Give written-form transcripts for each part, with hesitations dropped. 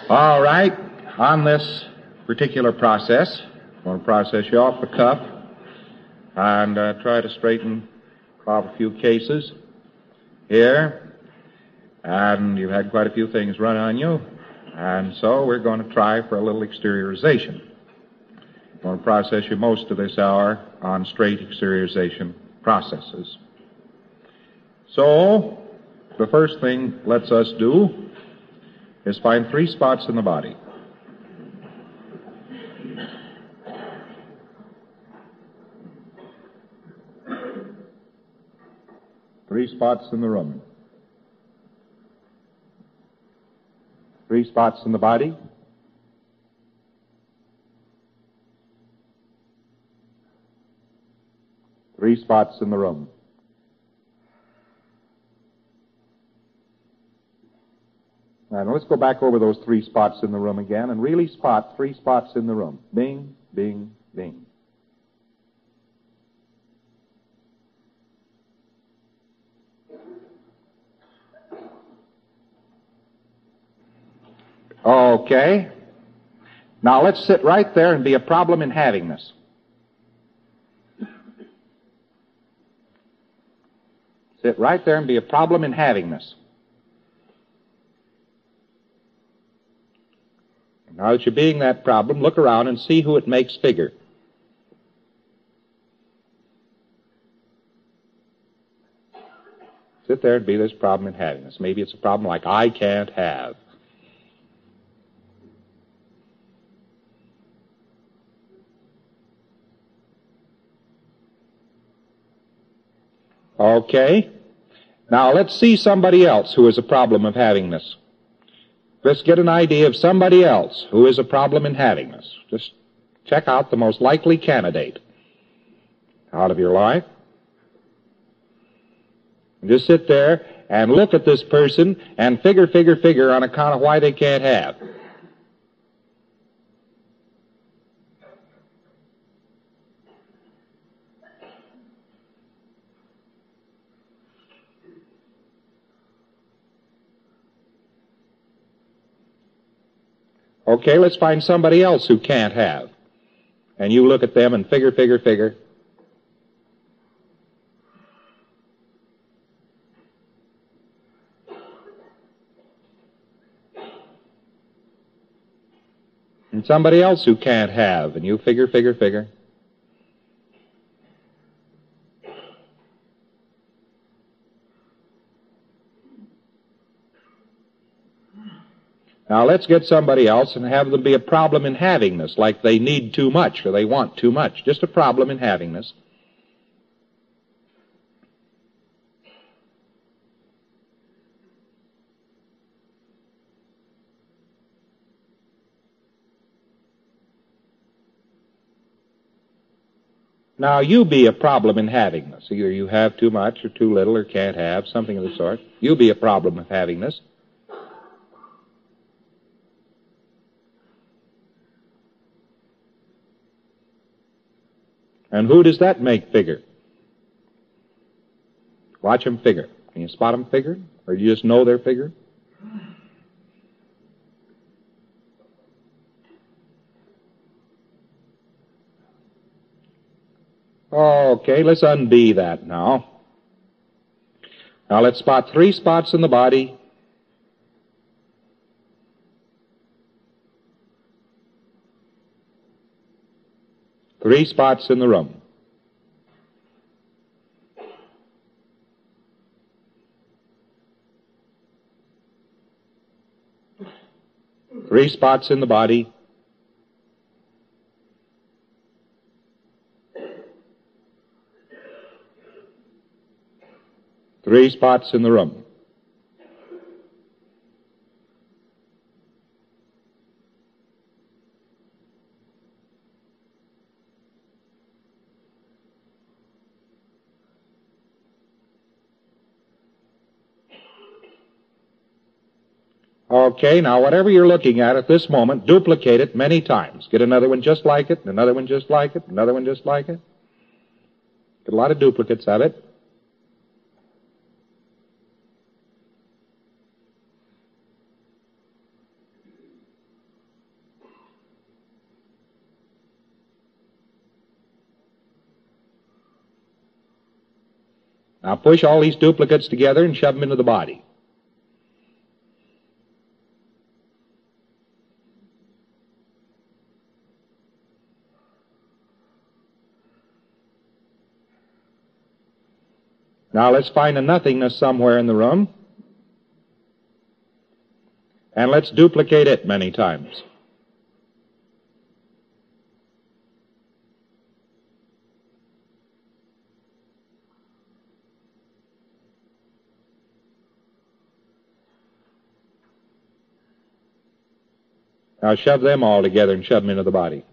All right. On this particular process, I'm going to process you off the cuff and try to straighten off a few cases here. And you've had quite a few things run on you. And so we're going to try for a little exteriorization. I'm going to process you most of this hour on straight exteriorization processes. So, the first thing lets us do is find 3 spots in the body. Three spots in the room. 3 spots in the body. Three spots in the room. Now let's go back over those 3 spots in the room again and really spot 3 spots in the room. Bing, bing, bing. Okay. Now let's sit right there and be a problem in having this. Sit right there and be a problem in having this. Now that you're being that problem, look around and see who it makes figure. Sit there and be this problem in having this. Maybe it's a problem like I can't have. Okay. Now let's see somebody else who is a problem of having this. Let's get an idea of somebody else who is a problem in having this. Just check out the most likely candidate out of your life. Just sit there and look at this person and figure on account of why they can't have. Okay, let's find somebody else who can't have. And you look at them and figure. And somebody else who can't have, and you figure. Now let's get somebody else and have them be a problem in having this, like they need too much or they want too much. Just a problem in having this. Now you be a problem in having this. Either you have too much or too little or can't have, something of the sort. You be a problem of having this. And who does that make figure? Watch them figure. Can you spot them figure? Or do you just know they're figure? Okay, let's unbe that now. Now let's spot 3 spots in the body. Three spots in the room. Three spots in the body. Three spots in the room. Okay, now whatever you're looking at this moment, duplicate it many times. Get another one just like it, and another one just like it, another one just like it. Get a lot of duplicates of it. Now push all these duplicates together and shove them into the body. Now let's find a nothingness somewhere in the room, and let's duplicate it many times. Now shove them all together and shove them into the body.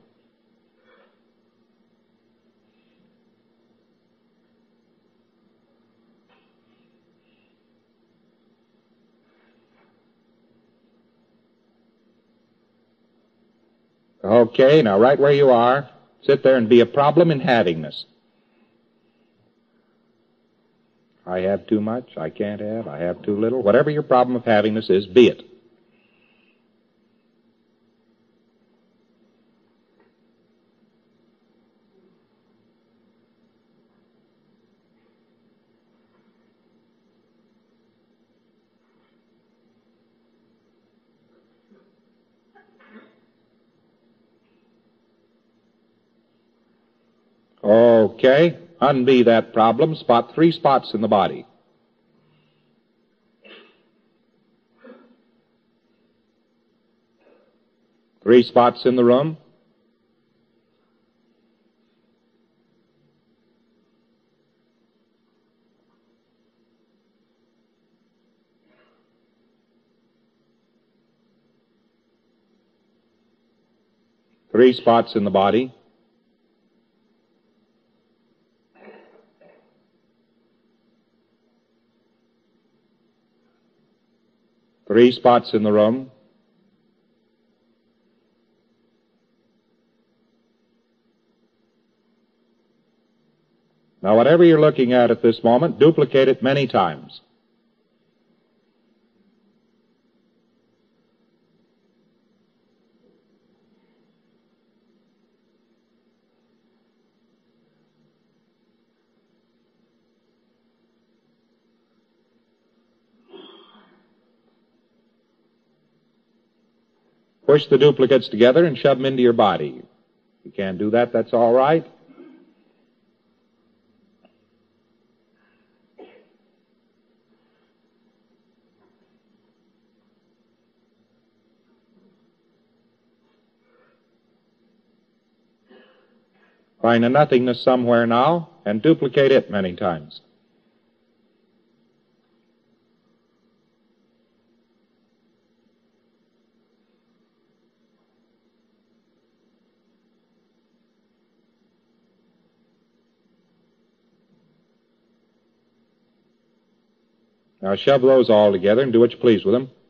Okay, now right where you are, sit there and be a problem in havingness. I have too much, I can't have, I have too little. Whatever your problem of havingness is, be it. Okay, unbe that problem. Spot 3 spots in the body. Three spots in the room. Three spots in the body. Three spots in the room. Now, whatever you're looking at this moment, duplicate it many times. Push the duplicates together and shove them into your body. If you can't do that, that's all right. Find a nothingness somewhere now and duplicate it many times. Now shove those all together and do what you please with them.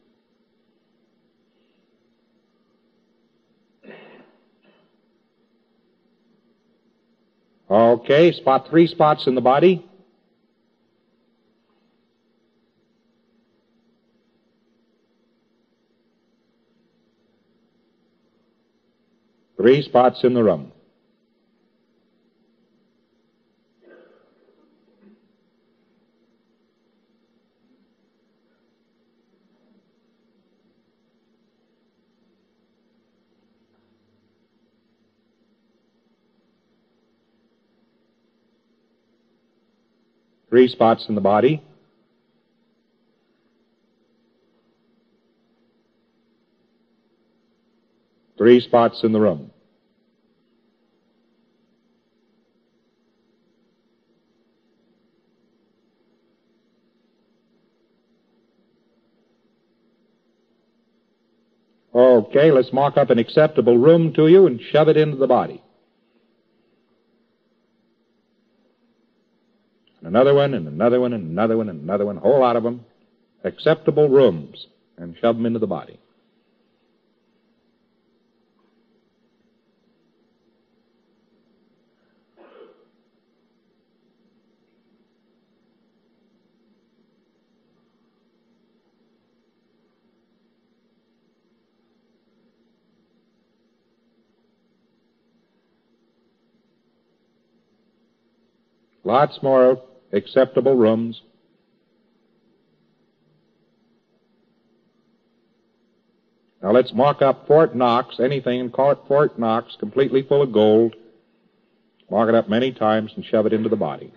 Okay, spot 3 spots in the body. Three spots in the room. Three spots in the body. Three spots in the room. Okay, let's mark up an acceptable room to you and shove it into the body. And another one, and another one, and another one, and another one, a whole lot of them. Acceptable rooms, and shove them into the body. Lots more acceptable rooms. Now let's mark up Fort Knox, anything, and call it Fort Knox, completely full of gold. Mark it up many times and shove it into the body.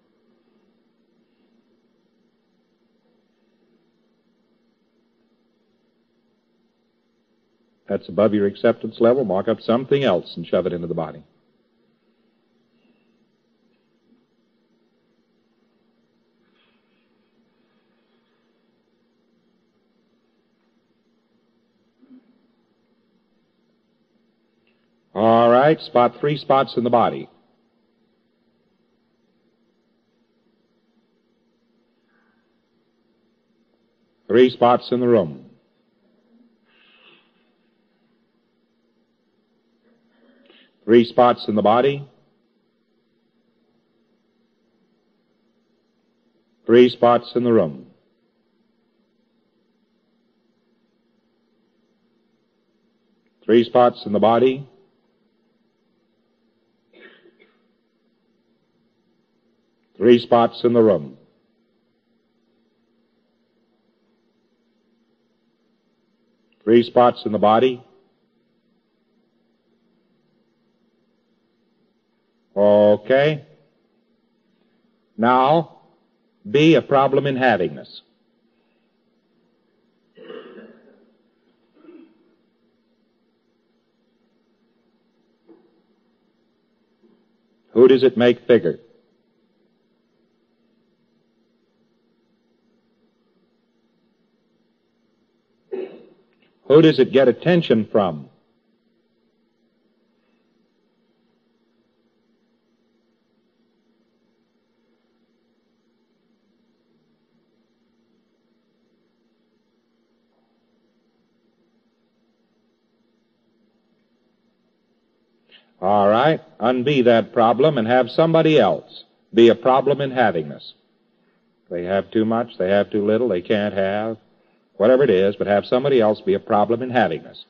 That's above your acceptance level. Mark up something else and shove it into the body. All right, spot 3 spots in the body. Three spots in the room. Three spots in the body. Three spots in the room. Three spots in the body. Three spots in the room. Three spots in the body. Okay. Now, be a problem in havingness. Who does it make figure? Who does it get attention from? All right, unbe that problem and have somebody else be a problem in havingness. They have too much, they have too little, they can't have, whatever it is, but have somebody else be a problem in havingness.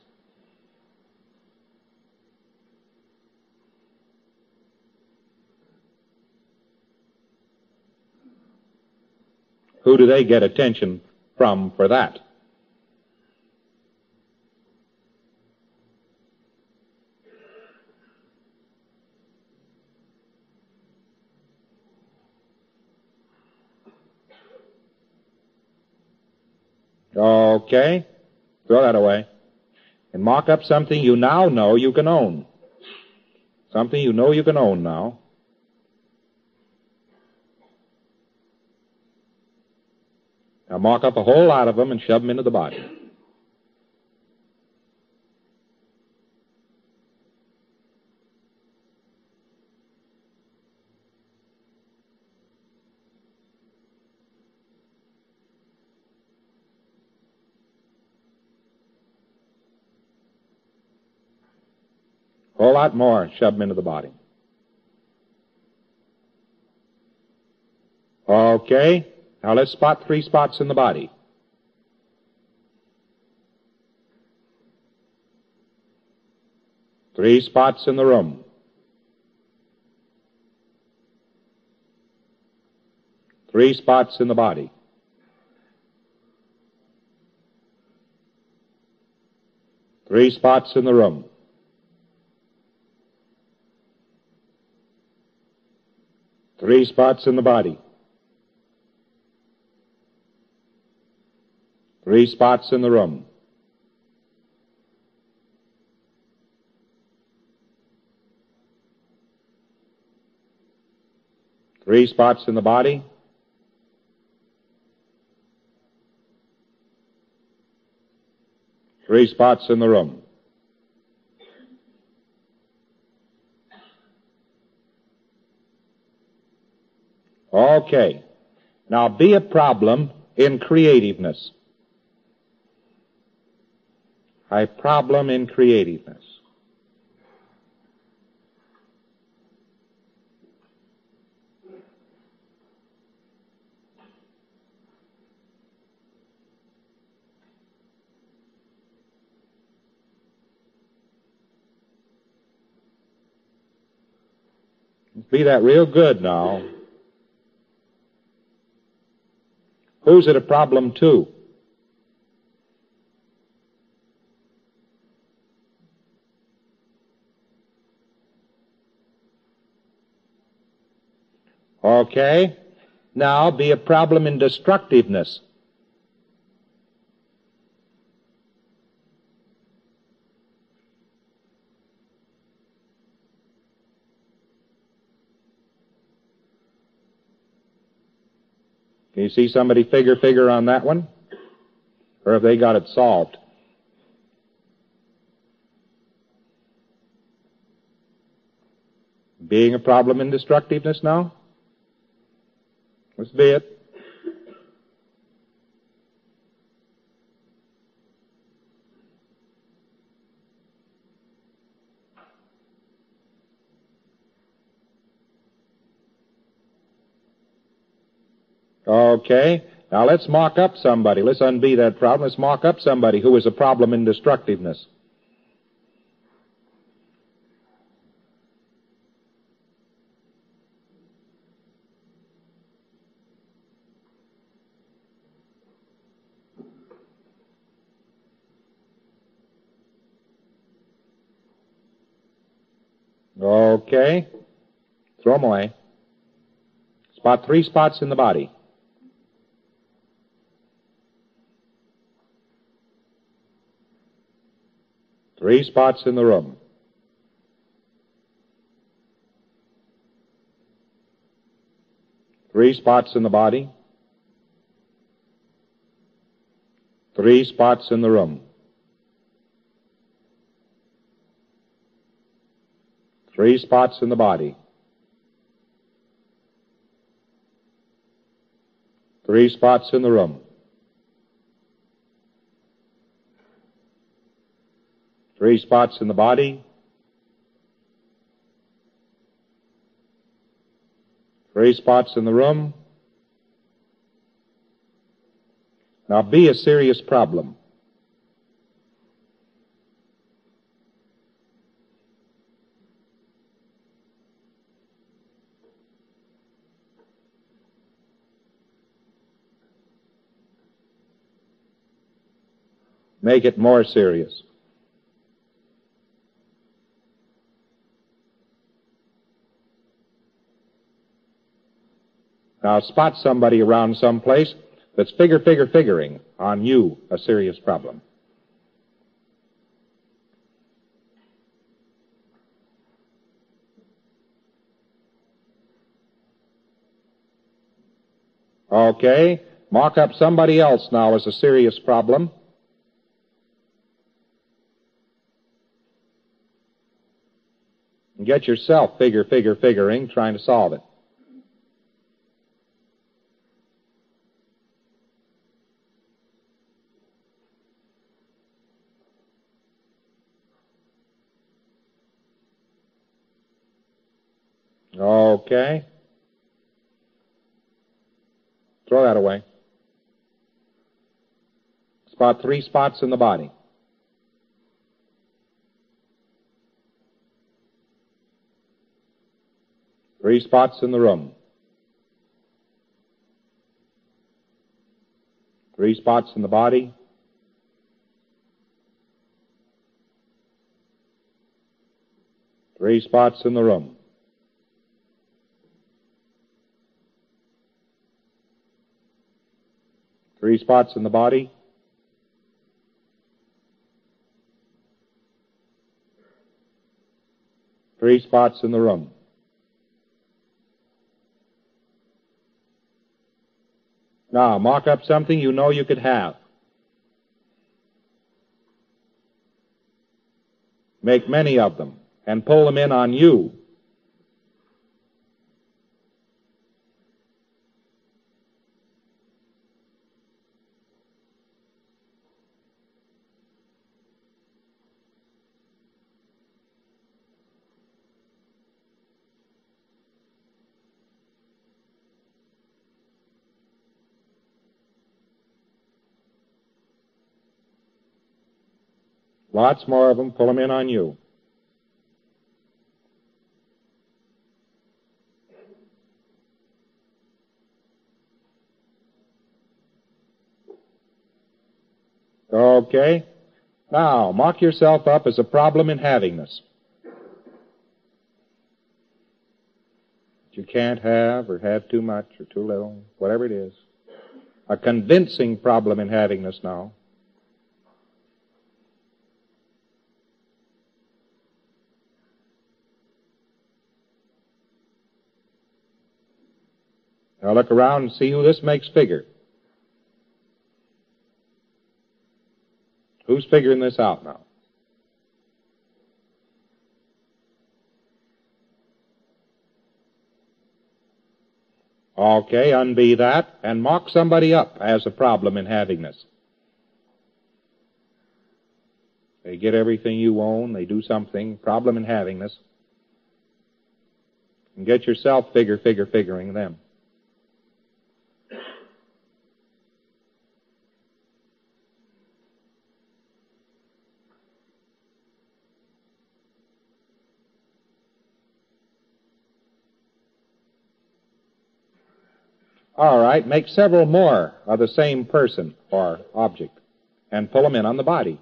Who do they get attention from for that? Okay, throw that away. And mark up something you now know you can own. Something you know you can own now. Now mark up a whole lot of them and shove them into the body. A whole lot more, shove them into the body. Okay, now let's spot 3 spots in the body. Three spots in the room. Three spots in the body. Three spots in the room. Three spots in the body. Three spots in the room. Three spots in the body. Three spots in the room. Okay. Now be a problem in creativeness. A problem in creativeness. Be that real good now. Who's it a problem to? Okay. Now be a problem in destructiveness. Can you see somebody figure on that one? Or have they got it solved? Being a problem in destructiveness now? Let's be it. Okay. Now let's mock up somebody. Let's unbe that problem. Let's mock up somebody who is a problem in destructiveness. Okay. Throw them away. Spot 3 spots in the body. Three spots in the room. Three spots in the body. 3 spots in the room. 3 spots in the body. 3 spots in the room. 3 spots in the body. 3 spots in the room. Now be a serious problem. Make it more serious. Now spot somebody around someplace that's figuring on you a serious problem. Okay, mark up somebody else now as a serious problem. And get yourself figuring, trying to solve it. Okay. Throw that away. Spot 3 spots in the body. Three spots in the room. 3 spots in the body. 3 spots in the room. Three spots in the body. 3 spots in the room. Now, mark up something you know you could have. Make many of them and pull them in on you. Lots more of them, pull them in on you. Okay. Now, mock yourself up as a problem in havingness. You can't have or have too much or too little, whatever it is. A convincing problem in havingness now. Now look around and see who this makes figure. Who's figuring this out now? Okay, unbe that and mock somebody up as a problem in havingness. They get everything you own, they do something, problem in havingness. And get yourself figuring them. All right, make several more of the same person or object and pull them in on the body.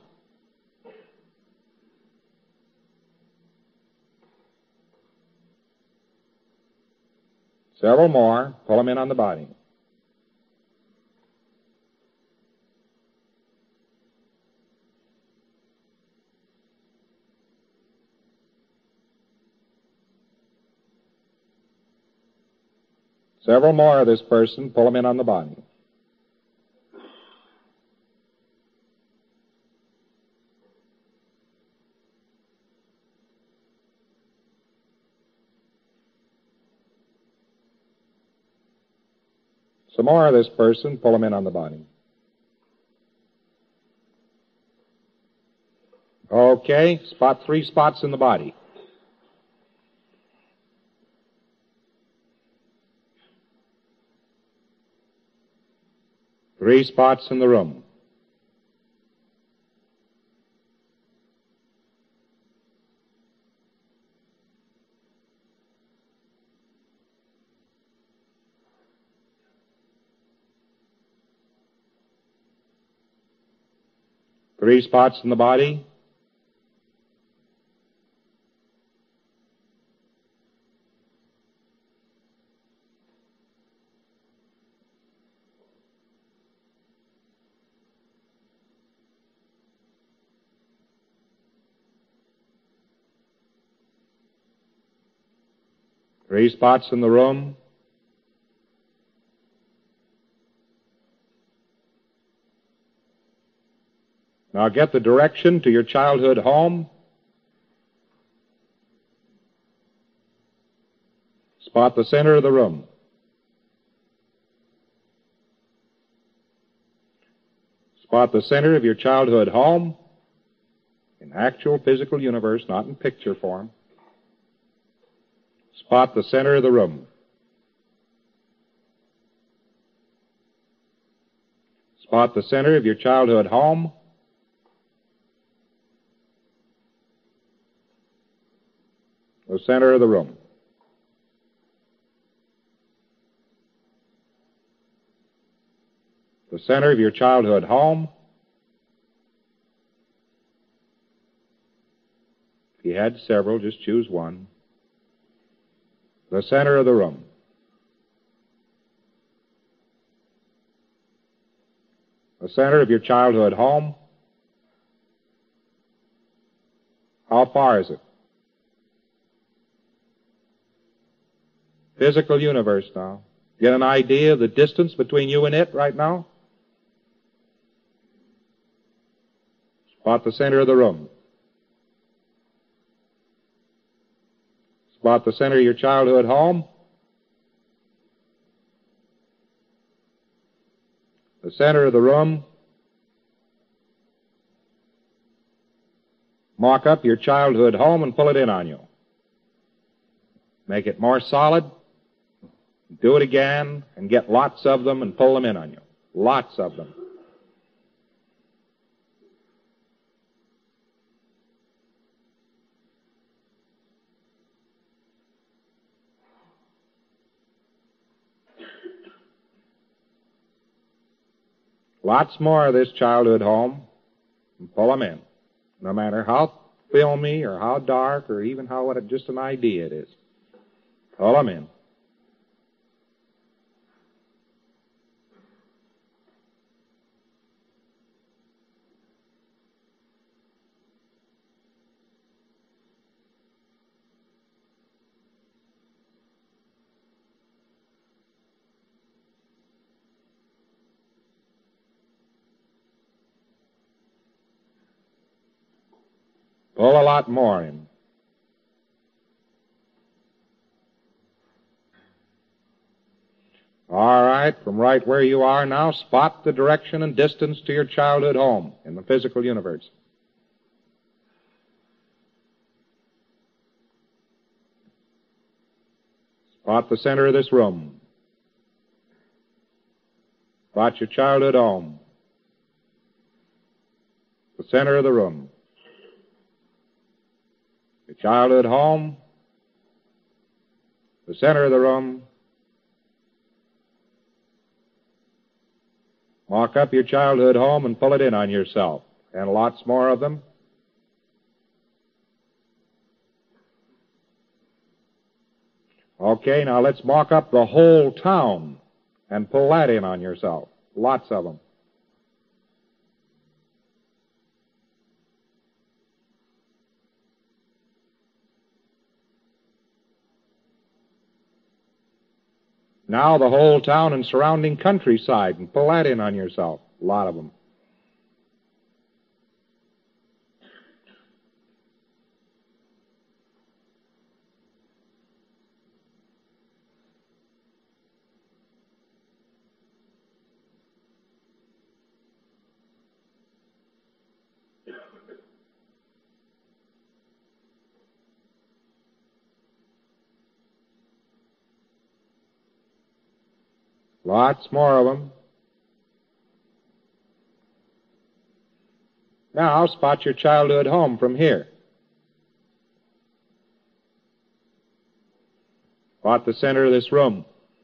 Several more, pull them in on the body. Several more of this person, pull them in on the body. Some more of this person, pull them in on the body. Okay, spot 3 spots in the body. Three spots in the room. Three spots in the body. Three spots in the room. Now get the direction to your childhood home. Spot the center of the room. Spot the center of your childhood home in actual physical universe, not in picture form. Spot the center of the room. Spot the center of your childhood home. The center of the room. The center of your childhood home. If you had several, just choose one. The center of the room. The center of your childhood home. How far is it? Physical universe now. Get an idea of the distance between you and it right now? Spot the center of the room. Spot the center of your childhood home. The center of the room. Mark up your childhood home and pull it in on you. Make it more solid. Do it again and get lots of them and pull them in on you. Lots of them. Lots more of this childhood home. and pull them in, no matter how filmy or how dark or even how what just an idea it is. Pull them in. Pull a lot more in. All right, from right where you are now, spot the direction and distance to your childhood home in the physical universe. Spot the center of this room. Spot your childhood home. The center of the room. Your childhood home. The center of the room. Mark up your childhood home and pull it in on yourself. And lots more of them. Okay, now let's mark up the whole town and pull that in on yourself. Lots of them. Now the whole town and surrounding countryside and pull that in on yourself. A lot of them. Lots more of them. Now spot your childhood home from here. Spot the center of this room.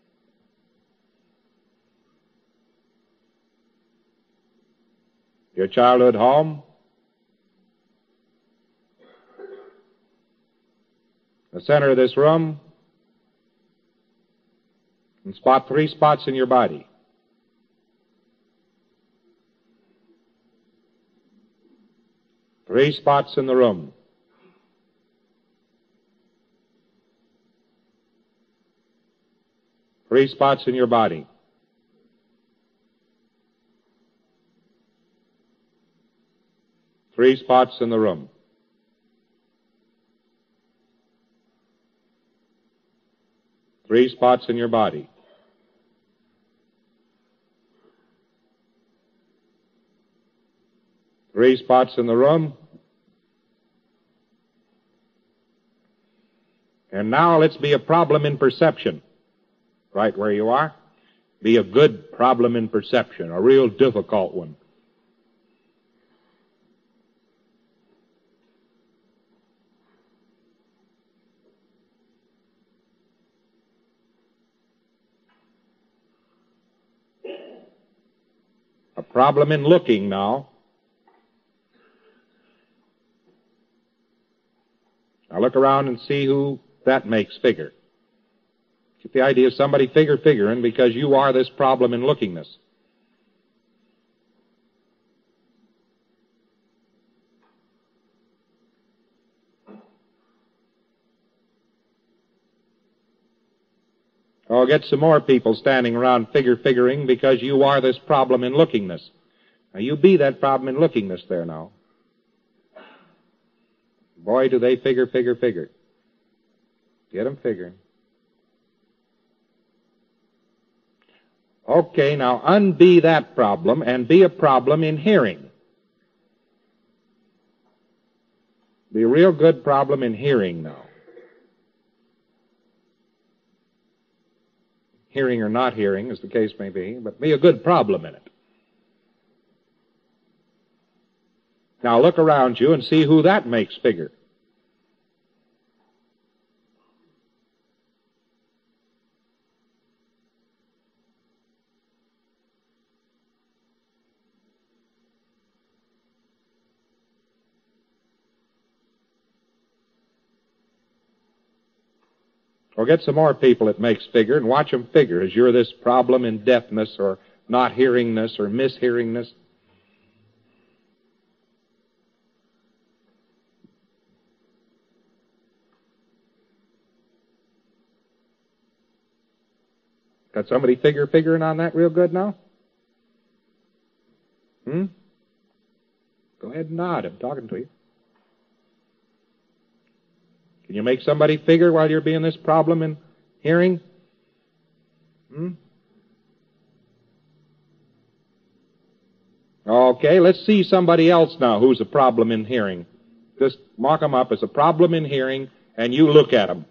Your childhood home. The center of this room. And spot 3 spots in your body. Three spots in the room. Three spots in your body. Three spots in the room. Three spots in your body. Three spots in the room. And now let's be a problem in perception. Right where you are. Be a good problem in perception, a real difficult one. A problem in looking now. Now look around and see who that makes figure. Get the idea of somebody figuring because you are this problem in lookingness. Oh, get some more people standing around figuring because you are this problem in lookingness. Now you be that problem in lookingness there now. Boy, do they figure. Get them figuring. Okay, now unbe that problem and be a problem in hearing. Be a real good problem in hearing now. Hearing or not hearing, as the case may be, but be a good problem in it. Now look around you and see who that makes figure. Or get some more people that makes figure and watch them figure. Is you're this problem in deafness or not hearingness or mishearingness? Got somebody figuring on that real good now? Go ahead and nod. I'm talking to you. Can you make somebody figure while you're being this problem in hearing? Okay, let's see somebody else now who's a problem in hearing. Just mark them up as a problem in hearing, and you look at them.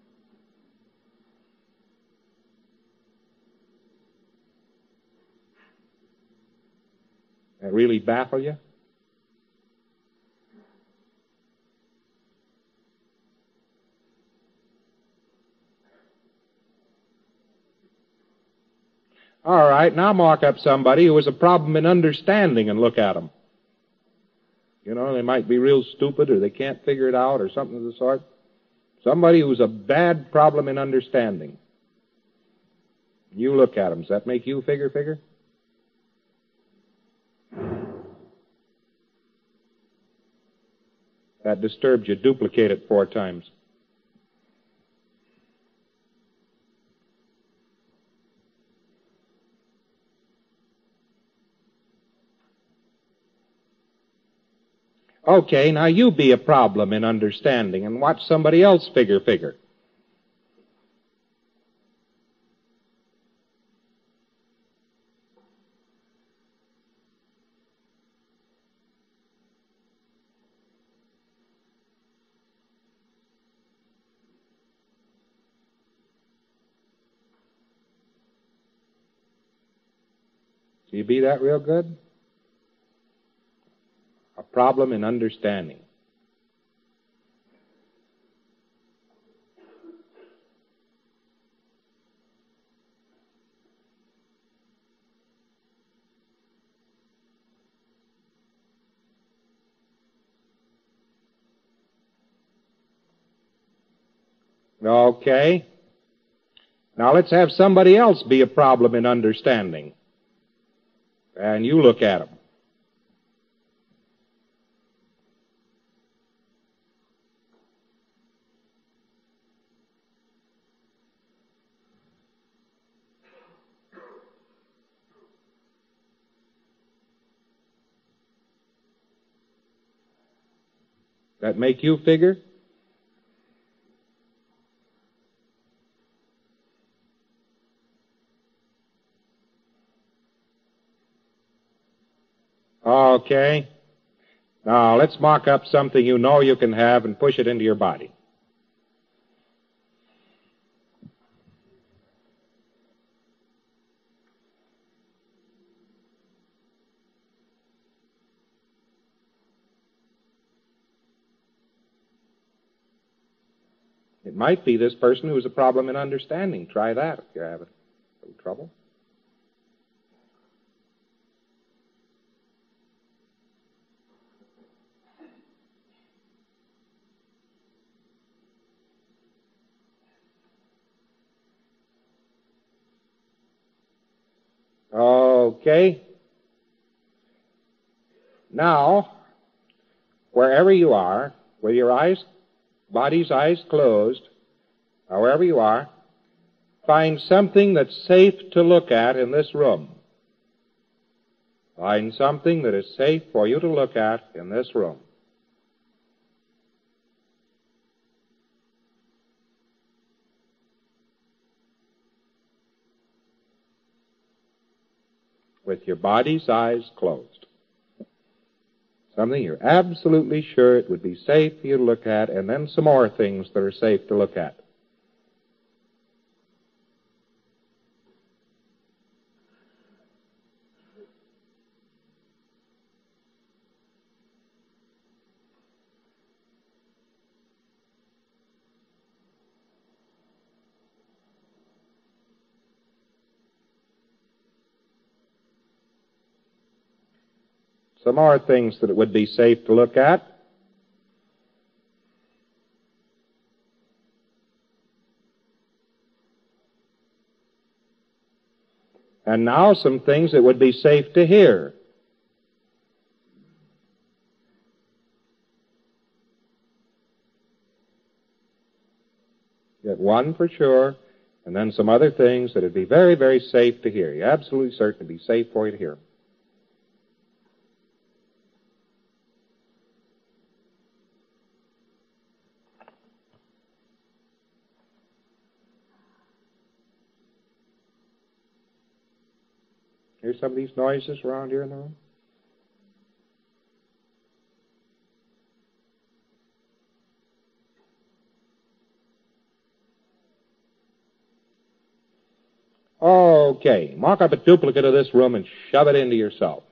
That really baffle you? All right, now mark up somebody who has a problem in understanding and look at them. You know, they might be real stupid or they can't figure it out or something of the sort. Somebody who's a bad problem in understanding. You look at them. Does that make you figure? That disturbs you. Duplicate it 4 times. Okay, now you be a problem in understanding and watch somebody else figure. Do you be that real good? A problem in understanding. Okay. Now let's have somebody else be a problem in understanding. And you look at them. That make you figure? Okay. Now, let's mark up something you know you can have and push it into your body. It might be this person who has a problem in understanding. Try that if you're having a little trouble. Okay. Now, wherever you are, with your body's eyes closed, however you are, find something that's safe to look at in this room. Find something that is safe for you to look at in this room. With your body's eyes closed. Something you're absolutely sure it would be safe for you to look at, and then some more things that are safe to look at. Some more things that it would be safe to look at. And now some things that would be safe to hear. Get one for sure, and then some other things that would be very, very safe to hear. You're absolutely certain it'd be safe for you to hear. Hear some of these noises around here in the room? Okay, mark up a duplicate of this room and shove it into yourself.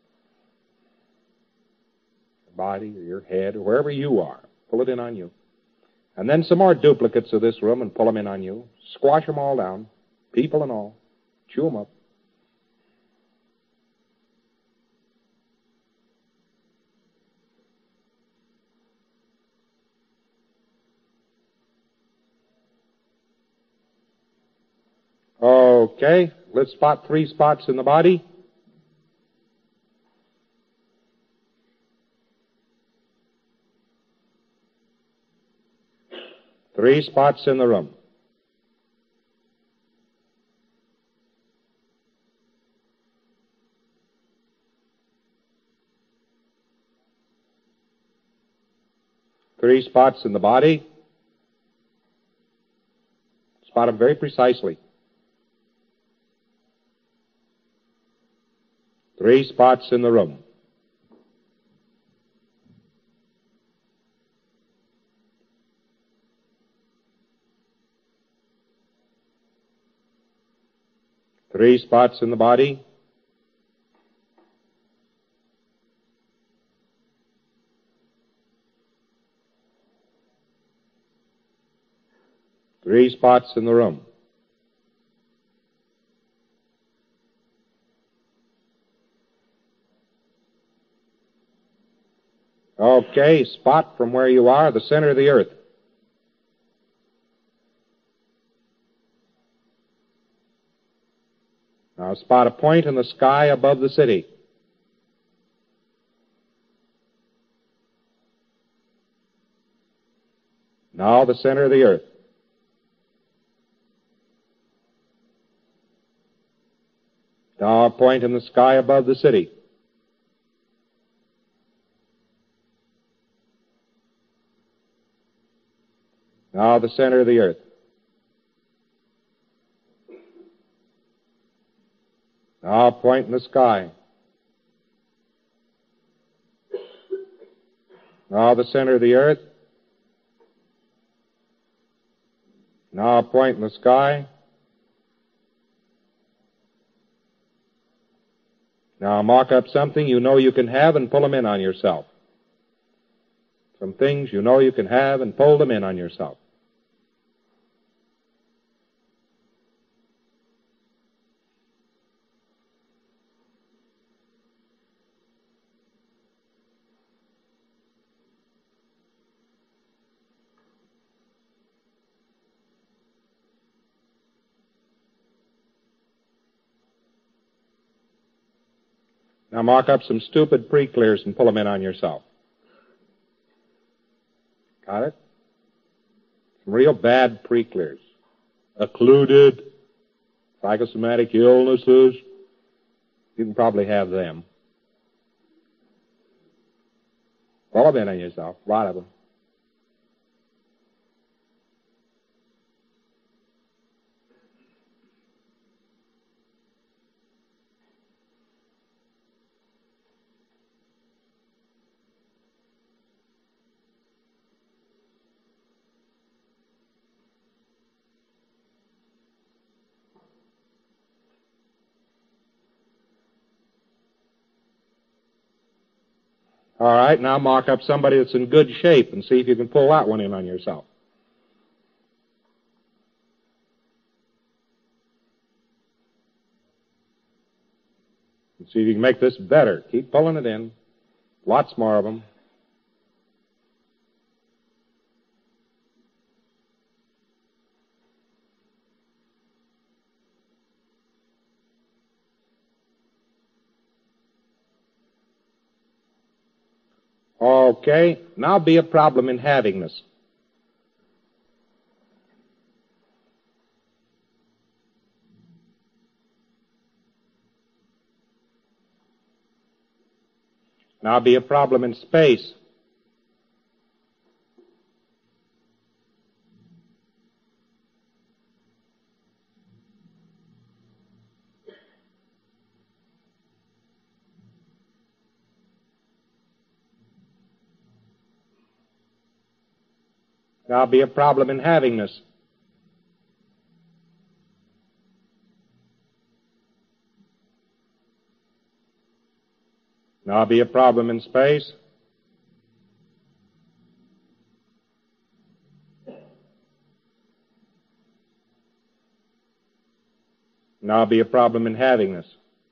Your body or your head or wherever you are. Pull it in on you. And then some more duplicates of this room and pull them in on you. Squash them all down, people and all. Chew them up. Okay, let's spot 3 spots in the body. Three spots in the room. Three spots in the body. Spot them very precisely. 3 spots in the room. Three spots in the body. Three spots in the room. Okay, spot from where you are, the center of the earth. Now spot a point in the sky above the city. Now the center of the earth. Now a point in the sky above the city. Now the center of the earth. Now a point in the sky. Now the center of the earth. Now a point in the sky. Now mark up something you know you can have and pull them in on yourself. Some things you know you can have and pull them in on yourself. Now mark up some stupid pre-clears and pull them in on yourself. Got it? Some real bad pre-clears. Occluded, psychosomatic illnesses. You can probably have them. Pull them in on yourself. A lot of them. All right, now mark up somebody that's in good shape and see if you can pull that one in on yourself. And see if you can make this better. Keep pulling it in. Lots more of them. Okay, now be a problem in having this. Now be a problem in space. Now be a problem in havingness. Now be a problem in space. Now be a problem in havingness.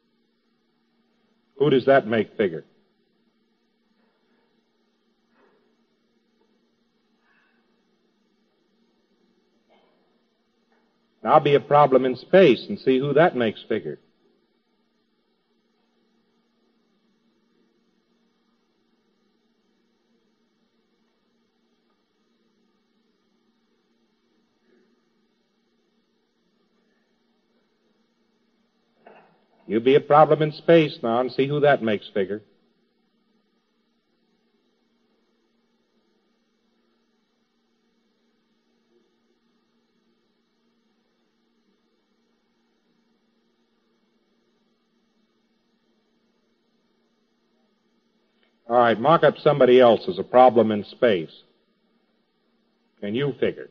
Who does that make figure? Now be a problem in space and see who that makes figure. You be a problem in space now and see who that makes figure. All right, mark up somebody else as a problem in space. And you figure.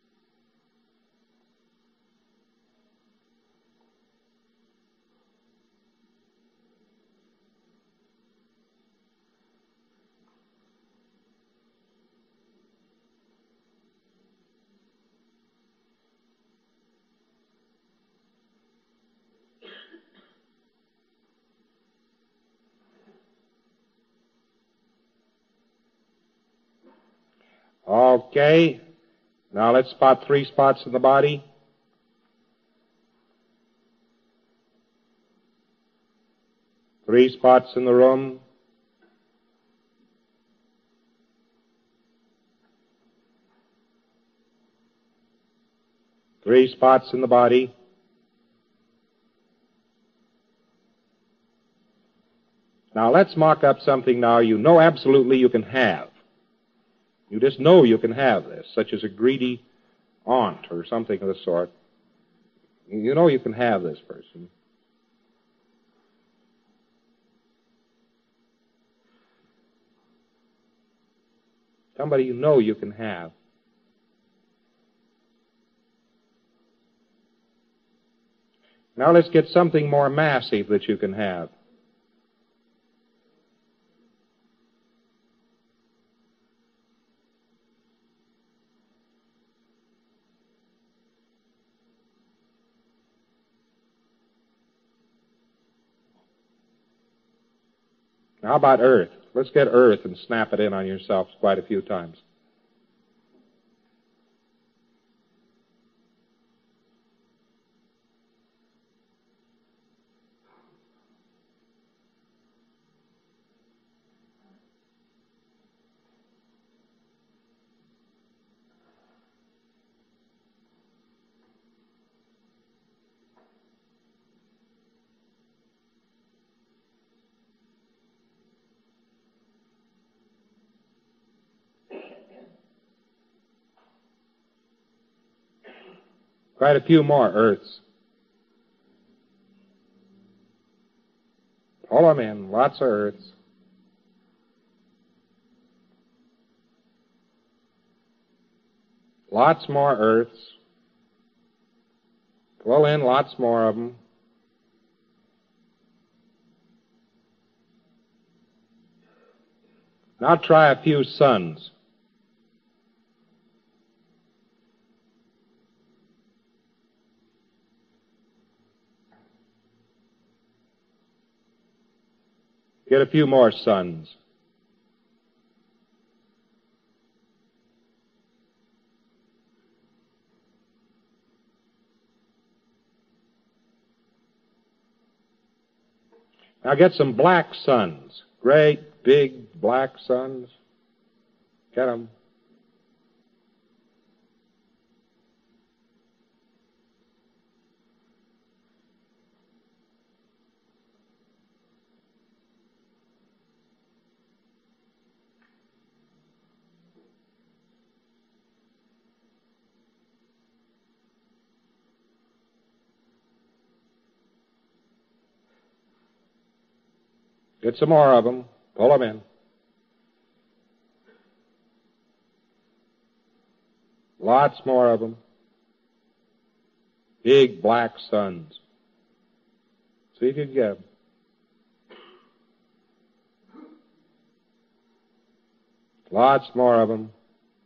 Okay. Now let's spot 3 spots in the body. Three spots in the room. Three spots in the body. Now let's mark up something now you know absolutely you can have. You just know you can have this, such as a greedy aunt or something of the sort. You know you can have this person. Somebody you know you can have. Now let's get something more massive that you can have. How about Earth? Let's get Earth and snap it in on yourself quite a few times. Quite a few more Earths. Pull them in, lots of Earths. Lots more Earths. Pull in lots more of them. Now try a few suns. Get a few more suns. Now get some black suns, great big black suns. Get 'em. Get some more of them. Pull 'em in. Lots more of them. Big black suns. See if you can get 'em. Lots more of them.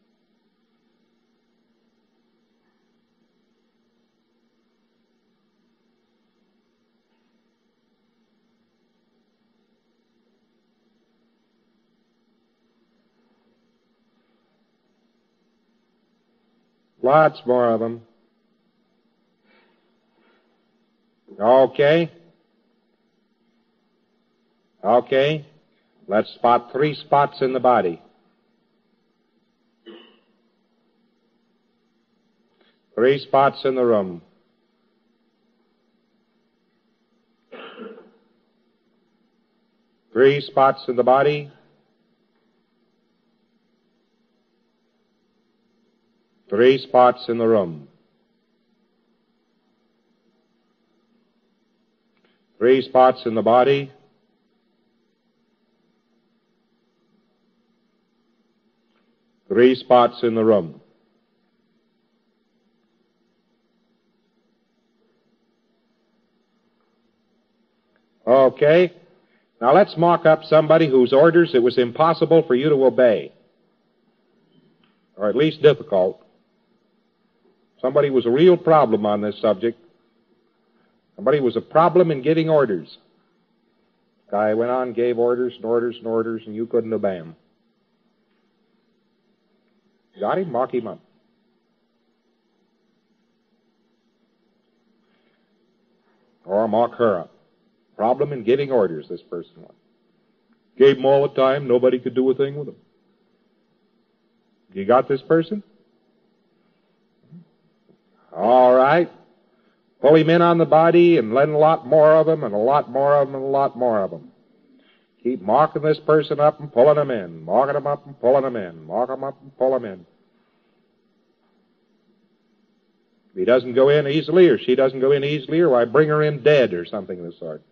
Lots more of them. Okay. Okay. Let's spot 3 spots in the body. 3 spots in the room. Three spots in the body. 3 spots in the room. 3 spots in the body. 3 spots in the room. Okay. Now let's mock up somebody whose orders it was impossible for you to obey, or at least difficult. Somebody was a real problem on this subject. Somebody was a problem in giving orders. Guy went on, gave orders and orders and orders, and you couldn't obey him. Got him? Mock him up. Or mock her up. Problem in giving orders, this person was. Gave them all the time, nobody could do a thing with them. You got this person? All right. Pull him in on the body and let a lot more of them and a lot more of them and a lot more of them. Keep marking this person up and pulling them in. Marking them up and pulling them in. Mark them up and pull them in. If he doesn't go in easily or she doesn't go in easily, or why bring her in dead or something of the sort.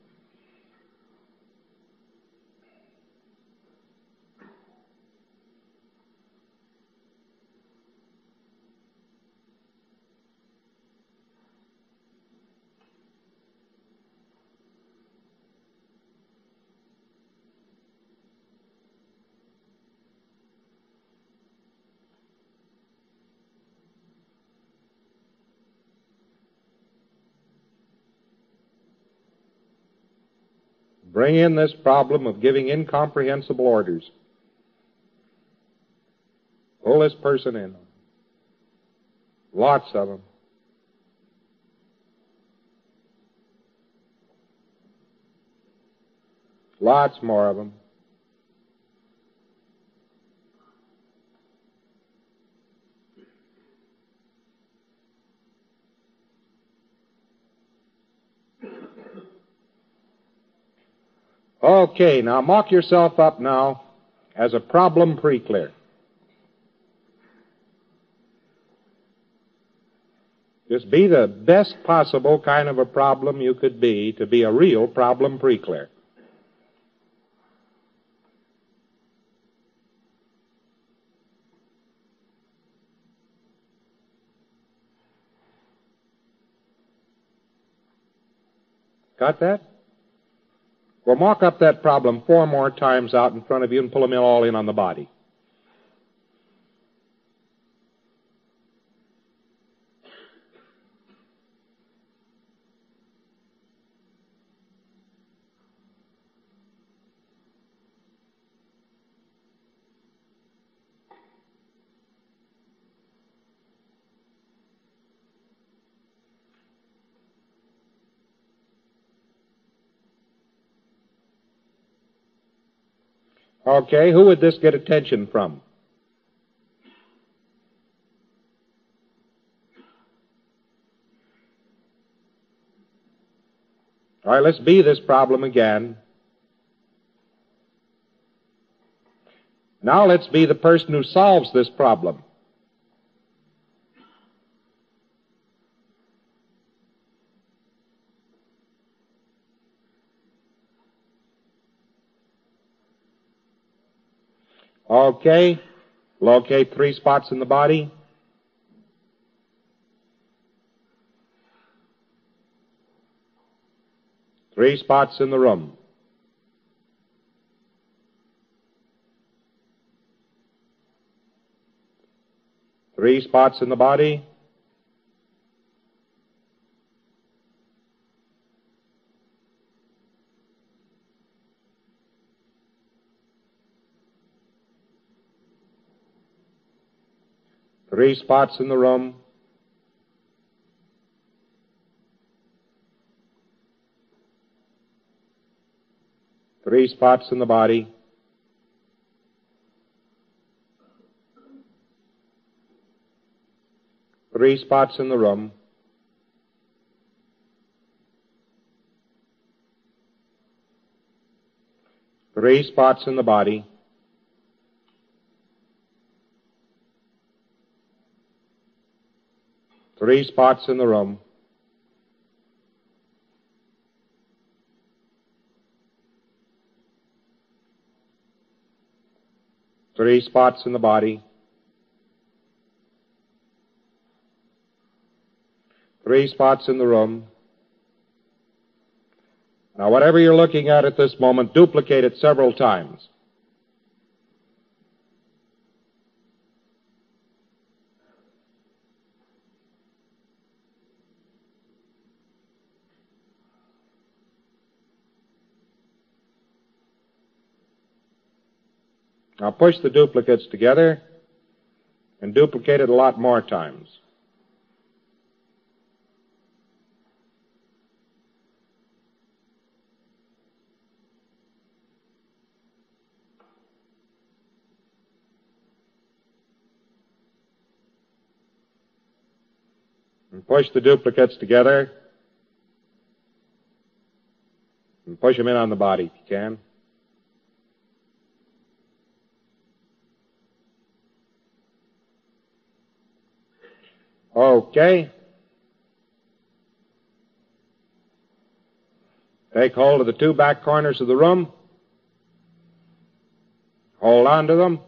Bring in this problem of giving incomprehensible orders. Pull this person in. Lots of them. Lots more of them. Okay, now mock yourself up now as a problem pre-clear. Just be the best possible kind of a problem you could be to be a real problem pre-clear. Got that? Well, mock up that problem 4 more times out in front of you and pull them all in on the body. Okay, who would this get attention from? All right, let's be this problem again. Now let's be the person who solves this problem. Okay, locate 3 spots in the body. Three spots in the room. Three spots in the body. Three spots in the room. Three spots in the body. Three spots in the room. Three spots in the body. Three spots in the room. Three spots in the body. Three spots in the room. Now, whatever you're looking at this moment, duplicate it several times. Now, push the duplicates together and duplicate it a lot more times. And push the duplicates together and push them in on the body if you can. Okay. Take hold of the 2 back corners of the room. Hold on to them.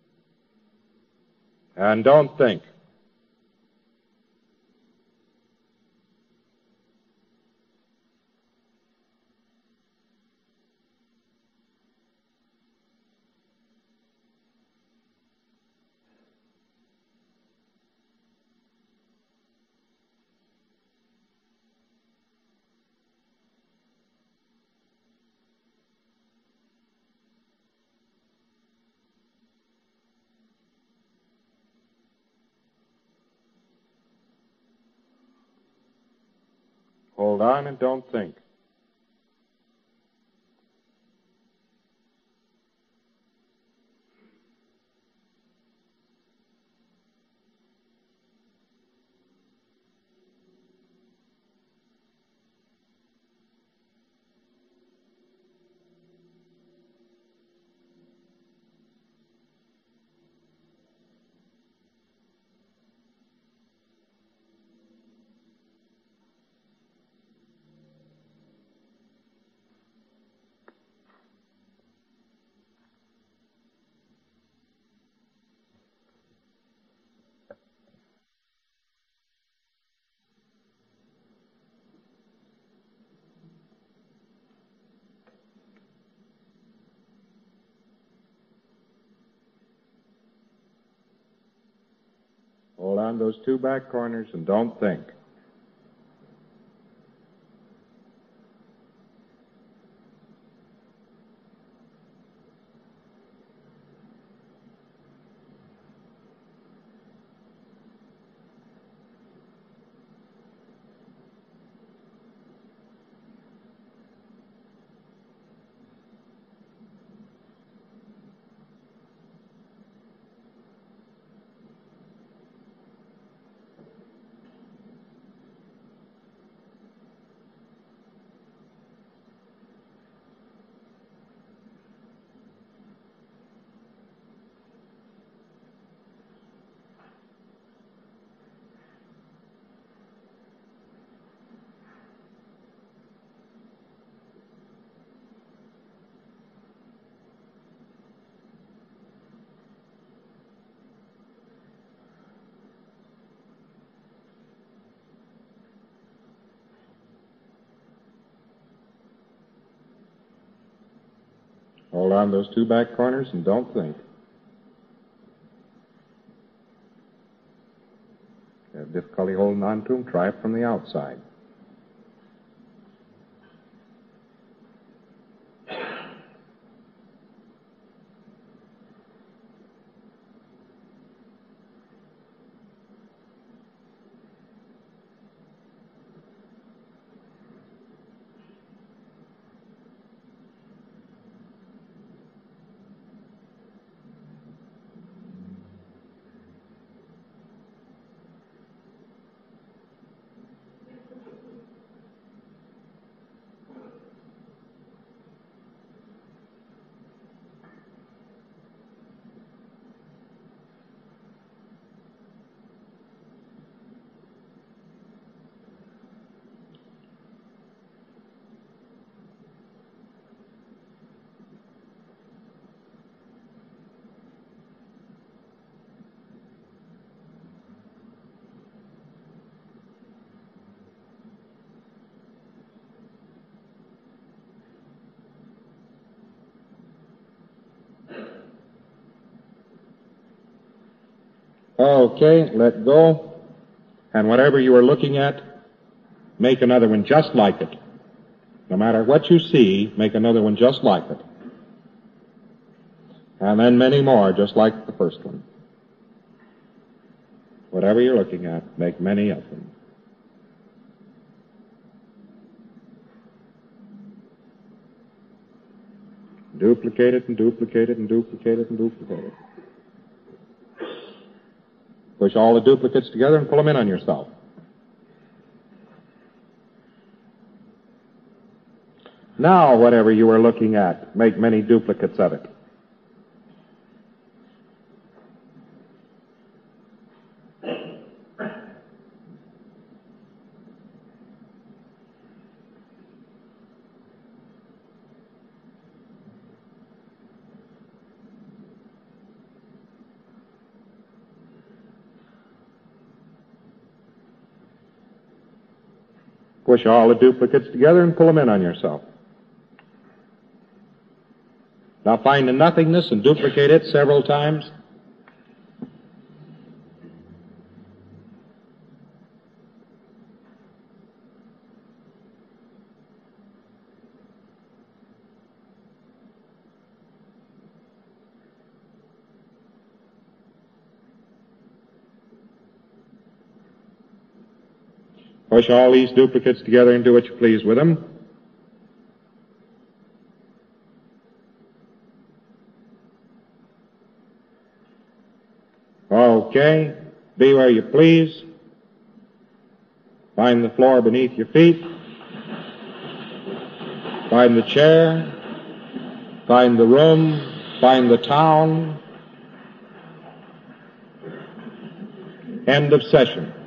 And don't think. Hold on and don't think. Hold on those 2 back corners and don't think. Hold on those two back corners and don't think. If you have difficulty holding on to them, try it from the outside. Okay, let go. And whatever you are looking at, make another one just like it. No matter what you see, make another one just like it. And then many more just like the first one. Whatever you're looking at, make many of them. Duplicate it and duplicate it and duplicate it and duplicate it. Push all the duplicates together and pull them in on yourself. Now, whatever you are looking at, make many duplicates of it. Push all the duplicates together and pull them in on yourself. Now find the nothingness and duplicate it several times. Push all these duplicates together and do what you please with them. Okay. Be where you please. Find the floor beneath your feet. Find the chair. Find the room. Find the town. End of session.